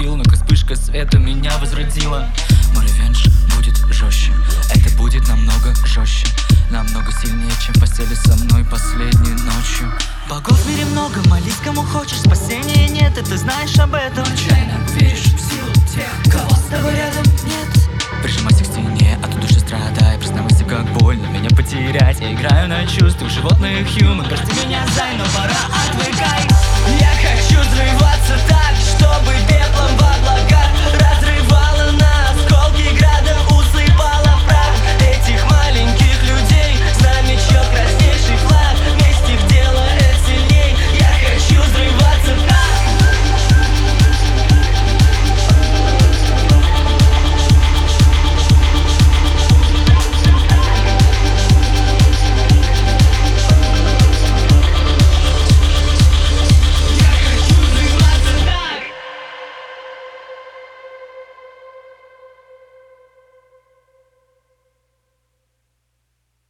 убил, но как вспышка света меня возродила. Мой ревенж будет жестче, это будет намного жестче, намного сильнее, чем в постели со мной последней ночью. Богов в мире много, молись кому хочешь, спасения нет, и ты знаешь об этом. Отчаянно веришь